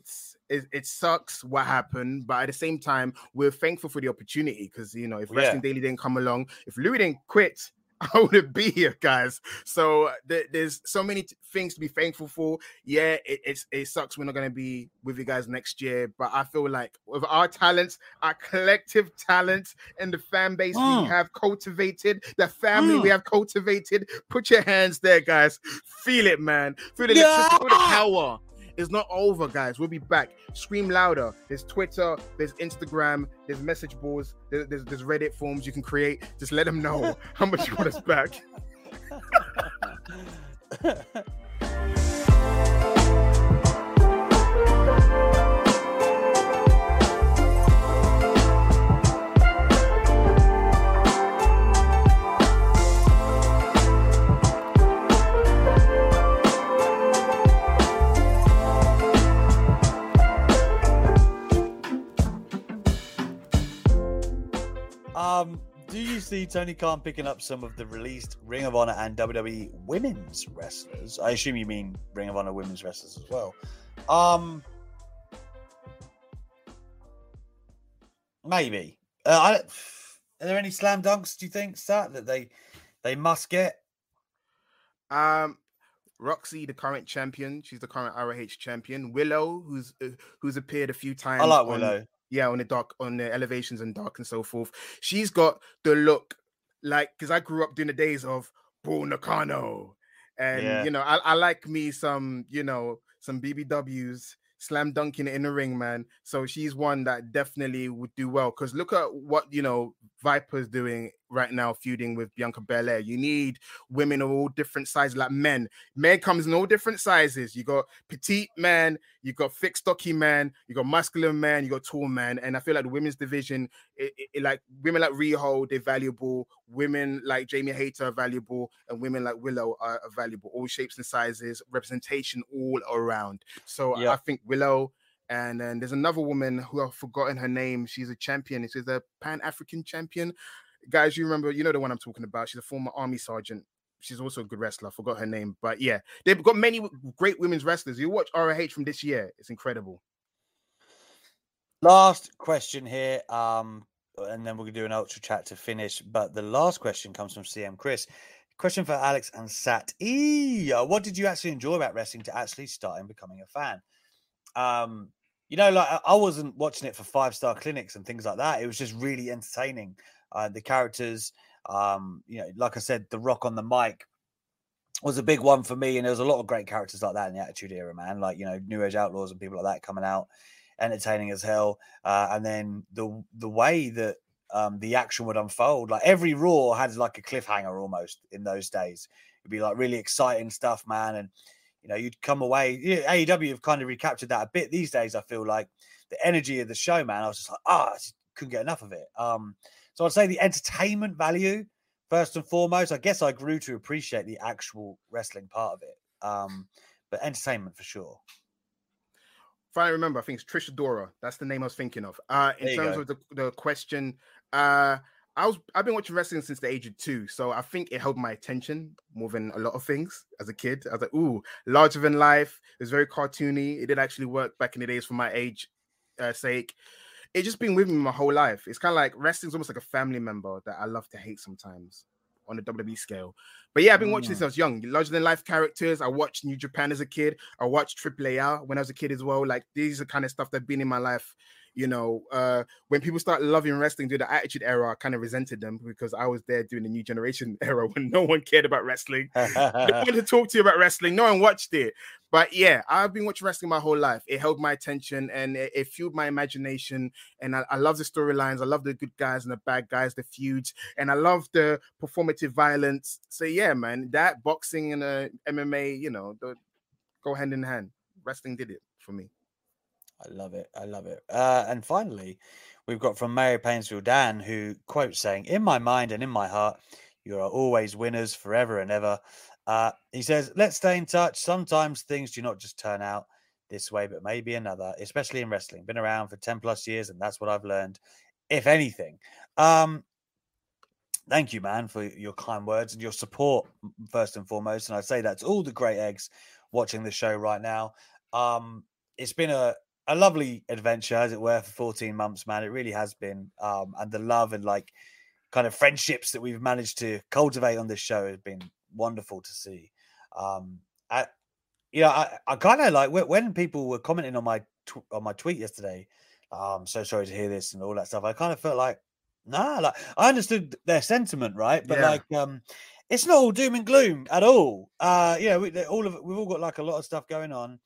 sucks what happened. But at the same time, we're thankful for the opportunity because you know, if Wrestling Daily didn't come along, if Louis didn't quit, I wouldn't be here, guys. So there's so many things to be thankful for. Yeah, it sucks we're not going to be with you guys next year, but I feel like with our talents, our collective talents, and the fan base we have cultivated, the family we have cultivated, put your hands there, guys. Feel it, man. Feel the electricity, feel the power. It's not over, guys. We'll be back. Scream louder. There's Twitter, there's Instagram, there's message boards, there's Reddit forms you can create. Just let them know how much you want us back. see Tony Khan picking up some of the released Ring of Honor and WWE women's wrestlers? I assume you mean Ring of Honor women's wrestlers as well. Maybe. Are there any slam dunks, do you think, Sat, that they must get? Roxy, the current champion. She's the current ROH champion. Willow, who's appeared a few times. I like Willow. On the elevations and dark and so forth. She's got the look like, because I grew up during the days of Bull Nakano. And, I like me some BBWs, slam dunking in the ring, man. So she's one that definitely would do well. Because look at what, Viper's doing right now, feuding with Bianca Belair. You need women of all different sizes, like men. Men comes in all different sizes. You got petite man, you got thick, stocky man, you got muscular man, you got tall man. And I feel like the women's division, like women like Riho, they're valuable. Women like Jamie Hayter are valuable, and women like Willow are valuable. All shapes and sizes, representation all around. So I think Willow. And then there's another woman who I've forgotten her name. She's a champion. She's a Pan-African champion. Guys, you remember, the one I'm talking about. She's a former army sergeant. She's also a good wrestler. I forgot her name. But yeah, they've got many great women's wrestlers. You watch ROH from this year. It's incredible. Last question here. And then we're going to do an ultra chat to finish. But the last question comes from CM Chris. Question for Alex and Sat. What did you actually enjoy about wrestling to actually start in becoming a fan? Like I wasn't watching it for 5-star clinics and things like that. It was just really entertaining. The characters, like I said, The Rock on the mic was a big one for me. And there was a lot of great characters like that in the Attitude Era, man. Like, New Age Outlaws and people like that coming out, entertaining as hell. And then the way that the action would unfold, like every Raw had like a cliffhanger almost in those days. It'd be like really exciting stuff, man. And you'd come away. AEW have kind of recaptured that a bit these days. I feel like the energy of the show, man. I was just like, I just couldn't get enough of it. So I'd say the entertainment value, first and foremost. I guess I grew to appreciate the actual wrestling part of it. But entertainment for sure. If I remember, I think it's Trish Adora. That's the name I was thinking of. In terms of the question, I've been watching wrestling since the age of 2, so I think it held my attention more than a lot of things as a kid. I was like, ooh, larger than life. It was very cartoony. It did actually work back in the days for my age sake. It's just been with me my whole life. It's kind of like wrestling's almost like a family member that I love to hate sometimes on the WWE scale. But yeah, I've been watching this since I was young. Larger than life characters. I watched New Japan as a kid. I watched AAA when I was a kid as well. Like, these are the kind of stuff that have been in my life. When people start loving wrestling during the Attitude Era, I kind of resented them because I was there during the New Generation era when no one cared about wrestling. No one wanted to talk to you about wrestling. No one watched it. But yeah, I've been watching wrestling my whole life. It held my attention and it fueled my imagination. And I love the storylines. I love the good guys and the bad guys, the feuds. And I love the performative violence. So yeah, man, that boxing and MMA, go hand in hand. Wrestling did it for me. I love it. And finally, we've got from Mario Painesville Dan, who quotes saying, "In my mind and in my heart, you are always winners forever and ever." He says, "Let's stay in touch. Sometimes things do not just turn out this way, but maybe another, especially in wrestling. Been around for 10 plus years, and that's what I've learned, if anything." Thank you, man, for your kind words and your support, first and foremost. And I'd say that's all the great eggs watching the show right now. It's been a lovely adventure, as it were, for 14 months, man. It really has been. And the love and like kind of friendships that we've managed to cultivate on this show has been wonderful to see. I kind of like when people were commenting on my tweet yesterday, I'm so sorry to hear this and all that stuff. I kind of felt like, like I understood their sentiment, right? But it's not all doom and gloom at all. We've all got like a lot of stuff going on.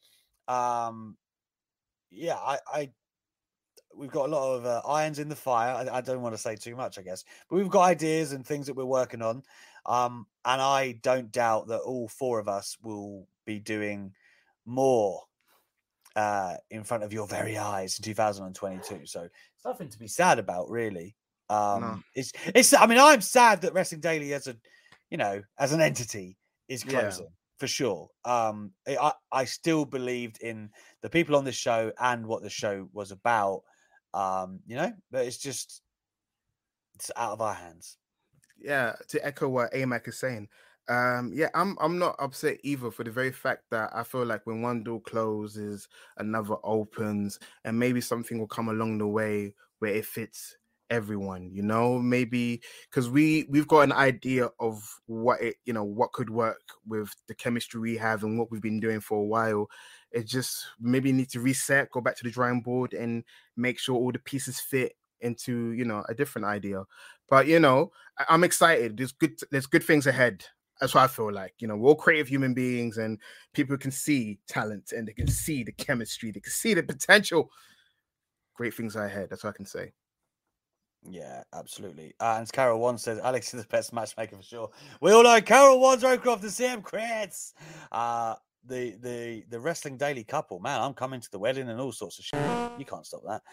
We've got a lot of irons in the fire. I don't want to say too much, I guess, but we've got ideas and things that we're working on. And I don't doubt that all 4 of us will be doing more in front of your very eyes in 2022. So it's nothing to be sad about, really. It's. I mean, I'm sad that Wrestling Daily as an entity is closing. Yeah. For sure. I still believed in the people on the show and what the show was about, but it's out of our hands. Yeah, to echo what AMAC is saying. Yeah, I'm not upset either for the very fact that I feel like when one door closes, another opens, and maybe something will come along the way where it fits everyone, maybe because we've got an idea of what could work with the chemistry we have and what we've been doing for a while. It just maybe need to reset, go back to the drawing board and make sure all the pieces fit into a different idea. But I'm excited. There's good things ahead. That's what I feel like. We're all creative human beings, and people can see talent and they can see the chemistry, they can see the potential. Great things are ahead. That's what I can say. Yeah, absolutely. And as Carol Wan says, Alex is the best matchmaker for sure. We all know Carol Wan's Roadcroft, the CM crits. The Wrestling Daily couple, man, I'm coming to the wedding and all sorts of shit. You can't stop that.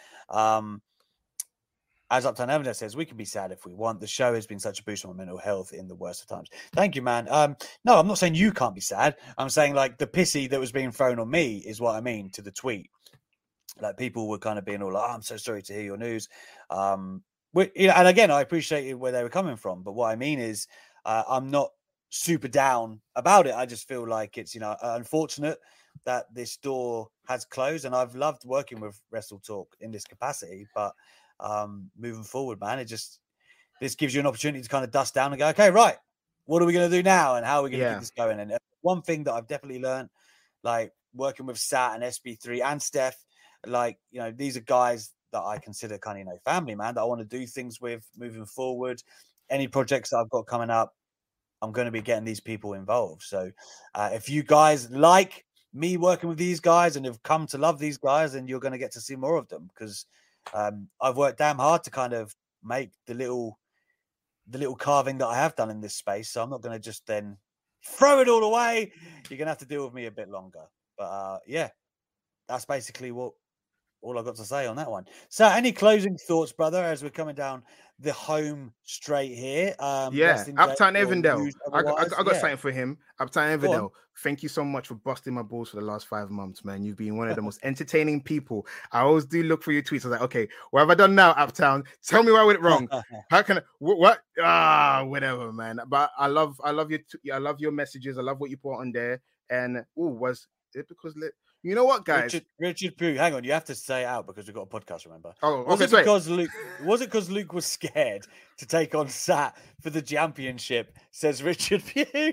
As Uptown Evidence says, we can be sad if we want. The show has been such a boost on my mental health in the worst of times. Thank you, man. No, I'm not saying you can't be sad. I'm saying like the pissy that was being thrown on me is what I mean to the tweet. Like people were kind of being all like, oh, I'm so sorry to hear your news. And again, I appreciate where they were coming from. But what I mean is I'm not super down about it. I just feel like it's, unfortunate that this door has closed. And I've loved working with Wrestle Talk in this capacity. But moving forward, man, this gives you an opportunity to kind of dust down and go, okay, right, what are we going to do now? And how are we going to keep this going? And one thing that I've definitely learned, like working with Sat and SB3 and Steph, like, these are guys that I consider kind of, family, man, that I want to do things with moving forward. Any projects that I've got coming up, I'm going to be getting these people involved. So if you guys like me working with these guys and have come to love these guys, then you're going to get to see more of them, because I've worked damn hard to kind of make the little carving that I have done in this space. So I'm not going to just then throw it all away. You're going to have to deal with me a bit longer. But yeah, that's basically all I've got to say on that one. So any closing thoughts, brother, as we're coming down the home straight here? Uptown Avondale. I got something for him. Uptown Avondale. Thank you so much for busting my balls for the last 5 months, man. You've been one of the most entertaining people. I always do look for your tweets. I was like, okay, what have I done now, Uptown? Tell me why I went wrong. How can I, what? Whatever, man. But I love your messages. I love what you put on there. And was it because you know what, guys? Richard Pugh, hang on, you have to say it out because we've got a podcast, remember? Oh, was it because Luke was scared to take on Sat for the championship? Says Richard Pugh.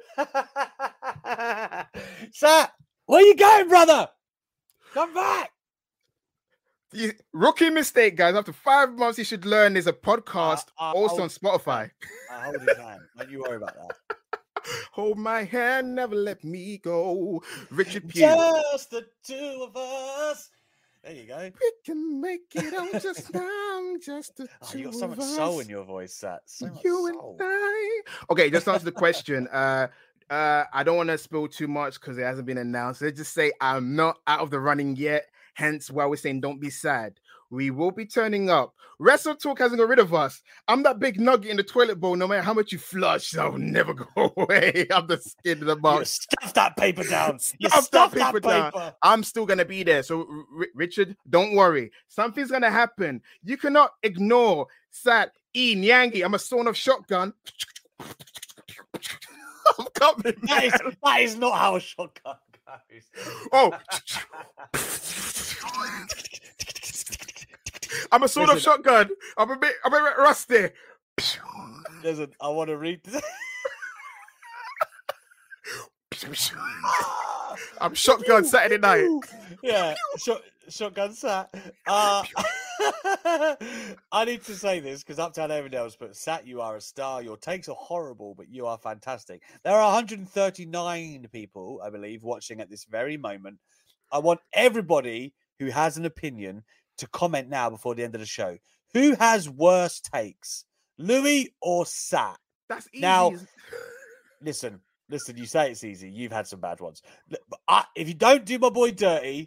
Sat, where you going, brother? Come back. Rookie mistake, guys. After 5 months, you should learn there's a podcast also on Spotify. I hold his hand. Don't you worry about that. Hold my hand, never let me go. Richard Pugh. Just the two of us. There you go. We can make it on just now. Just the two of us. You got so much soul in your voice, Sat. So much you soul. And I. Okay, just answer the question. I don't want to spill too much because it hasn't been announced. Let's just say I'm not out of the running yet. Hence why we're saying don't be sad. We will be turning up. Wrestle Talk hasn't got rid of us. I'm that big nugget in the toilet bowl. No matter how much you flush, I'll never go away. I'm the skin of the box. Stuff that paper down. Stuff that paper down. I'm still going to be there. So, Richard, don't worry. Something's going to happen. You cannot ignore Sat, Ian, Yangi. I'm a son of shotgun. I'm coming. That is not how a shotgun goes. Oh. I'm a sort of shotgun. I'm a bit rusty. Listen, I want to read this. I'm shotgun Saturday night. Yeah, shotgun Sat. I need to say this because Uptown Avondale's put, Sat, you are a star. Your takes are horrible, but you are fantastic. There are 139 people, I believe, watching at this very moment. I want everybody who has an opinion to comment now before the end of the show. Who has worse takes, Louis or Sat? That's easy. Now, listen, you say it's easy. You've had some bad ones. If you don't do my boy dirty,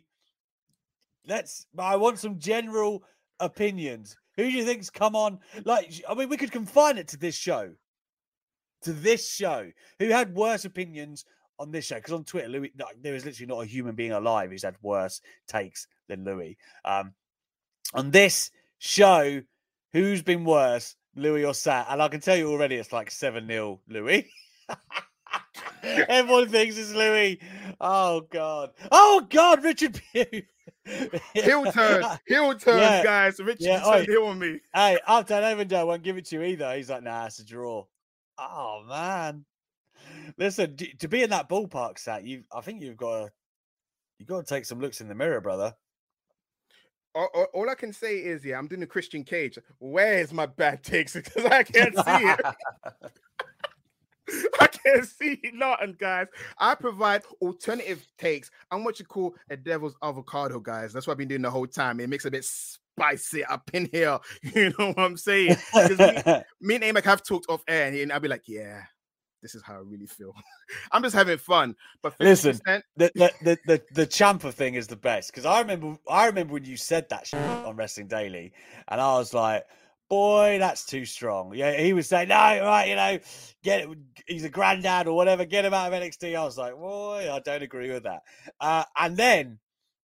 I want some general opinions. Who do you think's come on? We could confine it to this show. Who had worse opinions on this show? Because on Twitter, Louis, there is literally not a human being alive who's had worse takes than Louis. On this show, who's been worse Louis or Sat, and I can tell you already it's like 7-0 Louis. Everyone thinks it's Louis. Oh God, Richard Pugh. Heel turn, Yeah. guys. Richard Yeah, turned oi. heel on me. Hey, Uptown Avondale won't give it to you either. He's like, nah, it's a draw. Oh man, listen, to be in that ballpark, Sat, I think you've got to take some looks in the mirror, brother. All I can say is, yeah, I'm doing the Christian Cage. Where's my bad takes? Because I can't see it. I can't see nothing, guys. I provide alternative takes. I'm what you call a devil's avocado, guys. That's what I've been doing the whole time. It makes it a bit spicy up in here. You know what I'm saying? Me and Amek have talked off air, and I'll be like, yeah, this is how I really feel. I'm just having fun. But 50%... listen, the Ciampa thing is the best, because I remember when you said that shit on Wrestling Daily, and I was like, boy, that's too strong. Yeah, he was saying, no, right, he's a granddad or whatever, get him out of NXT. I was like, boy, I don't agree with that. And then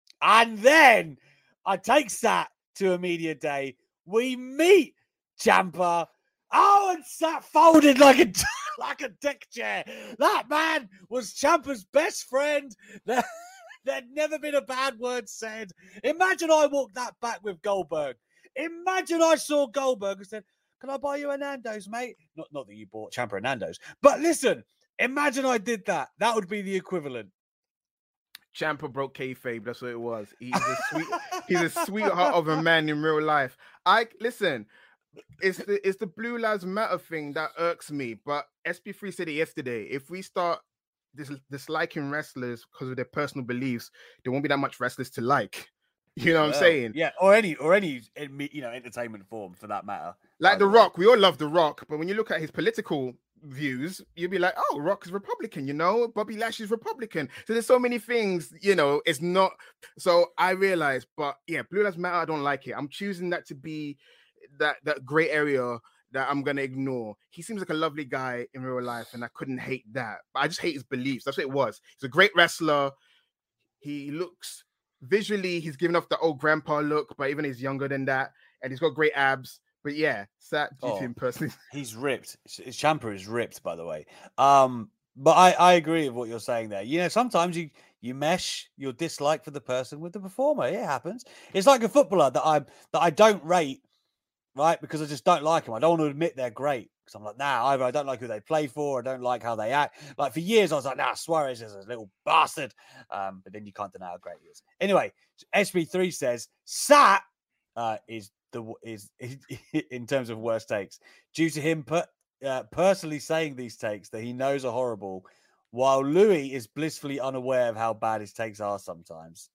I take Sat to a media day. We meet Ciampa. Oh, and Sat folded like a deck chair. That man was Ciampa's best friend. There'd never been a bad word said. Imagine I walked that back with Goldberg. Imagine I saw Goldberg and said, can I buy you a Nando's, mate? Not that you bought Ciampa a Nando's. But listen, imagine I did that. That would be the equivalent. Ciampa broke kayfabe. That's what it was. He's a sweetheart of a man in real life. Listen, it's the Blue Lives Matter thing that irks me. But SP3 said it yesterday. If we start disliking wrestlers because of their personal beliefs, there won't be that much wrestlers to like. You know what I'm saying? Yeah, or any entertainment form for that matter. Like The Rock, we all love The Rock, but when you look at his political views, you'll be like, oh, Rock is Republican, Bobby Lashley's Republican. So there's so many things, it's not. So I realize, but yeah, Blue Lives Matter, I don't like it. I'm choosing that to be that gray area that I'm gonna ignore. He seems like a lovely guy in real life, and I couldn't hate that. But I just hate his beliefs. That's what it was. He's a great wrestler. He looks visually, he's giving off the old grandpa look, but even he's younger than that, and he's got great abs. But yeah, Sat, do you think personally? He's ripped. Ciampa is ripped, by the way. But I agree with what you're saying there. Sometimes you mesh your dislike for the person with the performer. It happens. It's like a footballer that I don't rate, right? Because I just don't like them. I don't want to admit they're great. Because I'm like, either I don't like who they play for, I don't like how they act. Like for years, I was like, Suarez is a little bastard. But then you can't deny how great he is. Anyway, SB3 says Sat is in terms of worst takes due to him personally saying these takes that he knows are horrible, while Louis is blissfully unaware of how bad his takes are sometimes.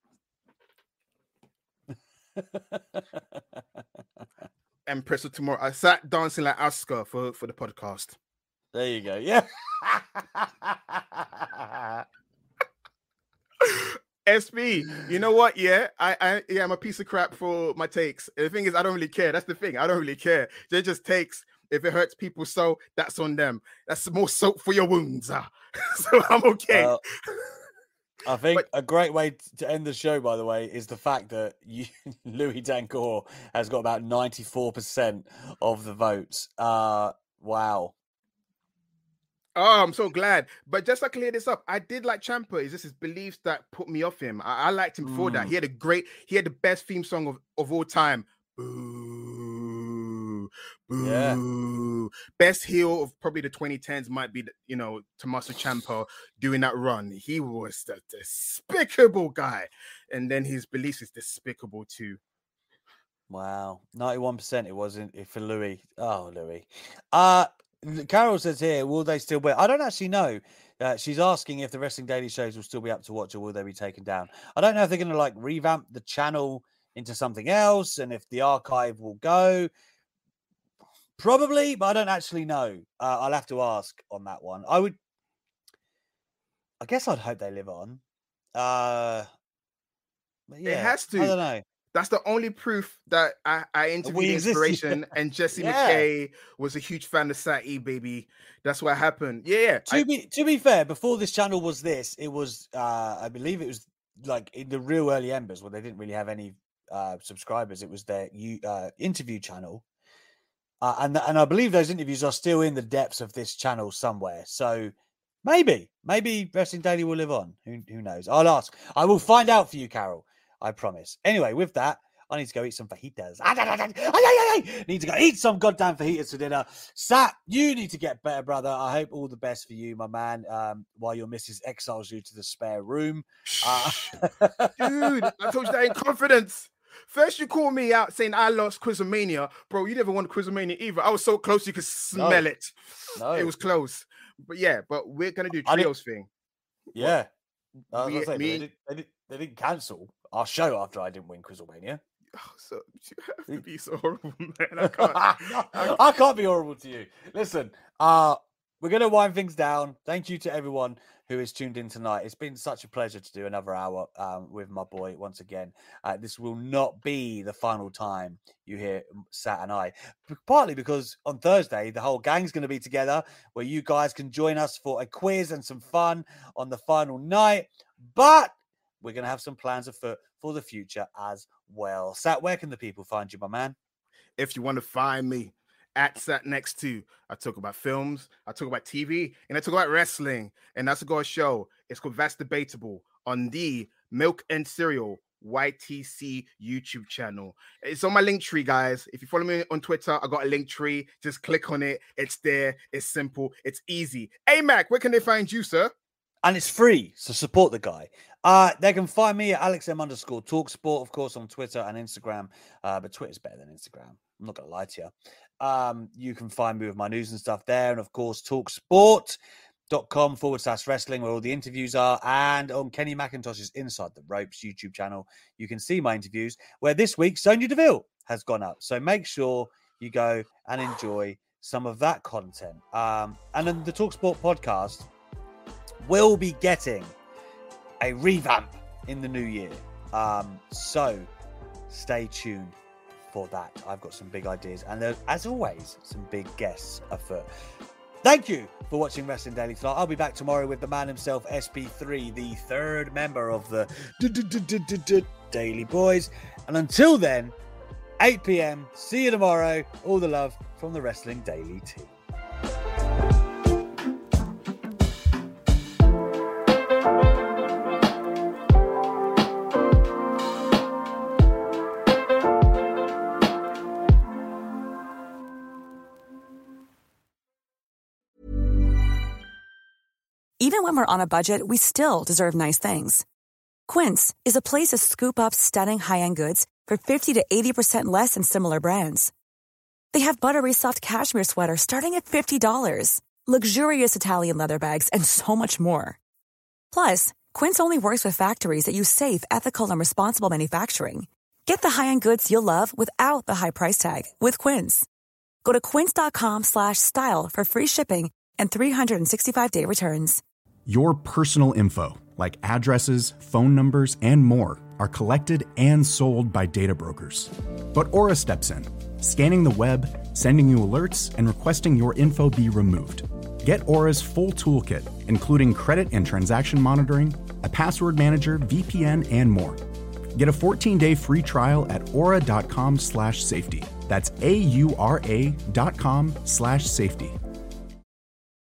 Empress of Tomorrow. I sat dancing like Asuka for the podcast. There you go. Yeah. SB, you know what? Yeah, I'm a piece of crap for my takes. The thing is, I don't really care. That's the thing. I don't really care. They're just takes. If it hurts people, so that's on them. That's more soap for your wounds. So I'm okay. I think a great way to end the show, by the way, is the fact that Louis Dancourt has got about 94% of the votes. Wow. Oh, I'm so glad. But just to clear this up, I did like Ciampa. It's just his beliefs that put me off him. I liked him before that. He had the best theme song of all time. Boo, boo. Yeah. Best heel of probably the 2010s might be, Tommaso Ciampa doing that run. He was the despicable guy. And then his beliefs is despicable too. Wow. 91% it wasn't for Louis. Oh, Louis. Carol says here, will they still wear? I don't actually know. She's asking if the Wrestling Daily shows will still be up to watch or will they be taken down. I don't know if they're going to revamp the channel into something else and if the archive will go. Probably, but I don't actually know. I'll have to ask on that one. I guess I'd hope they live on. But yeah, it has to. I don't know. That's the only proof that I interviewed Inspiration and Jesse McKay was a huge fan of Sati, baby. That's what happened. Yeah. To be fair, before this channel was this, it was I believe it was in the real early embers where they didn't really have any subscribers. It was their interview channel. And I believe those interviews are still in the depths of this channel somewhere. So maybe Wrestling Daily will live on. Who knows? I'll ask. I will find out for you, Carol. I promise. Anyway, with that, I need to go eat some fajitas. Need to go eat some goddamn fajitas for dinner. Sat, you need to get better, brother. I hope all the best for you, my man, while your missus exiles you to the spare room. Dude, I told you that in confidence. First, you call me out saying I lost Quizomania. Bro, you never won Quizomania either. I was so close you could smell it. No. It was close. But yeah, but we're going to do trios thing. Yeah. They didn't cancel our show after I didn't win Quizomania. Oh, so you have to be so horrible, man. I can't be horrible to you. Listen, we're going to wind things down. Thank you to everyone who is tuned in tonight. It's been such a pleasure to do another hour with my boy once again. This will not be the final time you hear Sat and I, partly because on Thursday, the whole gang's going to be together where you guys can join us for a quiz and some fun on the final night. But we're going to have some plans afoot for the future as well. Sat, where can the people find you, my man? If you want to find me, at Sat Next To, I talk about films, I talk about TV, and I talk about wrestling. And that's a good show. It's called That's Debatable on the Milk and Cereal YTC YouTube channel. It's on my link tree, guys. If you follow me on Twitter, I got a link tree. Just click on it. It's there. It's simple. It's easy. Hey, Mac, where can they find you, sir? And it's free, so support the guy. They can find me at AlexM_Talksport, of course, on Twitter and Instagram. But Twitter's better than Instagram. I'm not going to lie to you. You can find me with my news and stuff there. And, of course, talksport.com/wrestling, where all the interviews are. And on Kenny McIntosh's Inside the Ropes YouTube channel, you can see my interviews, where this week Sonya Deville has gone up. So make sure you go and enjoy some of that content. And then the TalkSport podcast will be getting a revamp in the new year. So stay tuned for that. I've got some big ideas, and there, as always, some big guests afoot. Thank you for watching Wrestling Daily tonight. I'll be back tomorrow with the man himself, SP3, the third member of the Daily Boys. And until then, 8 p.m. See you tomorrow. All the love from the Wrestling Daily team. Even when we're on a budget, we still deserve nice things. Quince is a place to scoop up stunning high-end goods for 50 to 80% less than similar brands. They have buttery soft cashmere sweaters starting at $50, luxurious Italian leather bags, and so much more. Plus, Quince only works with factories that use safe, ethical, and responsible manufacturing. Get the high-end goods you'll love without the high price tag with Quince. Go to quince.com/style for free shipping and 365-day returns. Your personal info, like addresses, phone numbers, and more, are collected and sold by data brokers. But Aura steps in, scanning the web, sending you alerts, and requesting your info be removed. Get Aura's full toolkit, including credit and transaction monitoring, a password manager, VPN, and more. Get a 14-day free trial at aura.com/safety. That's AURA.com/safety.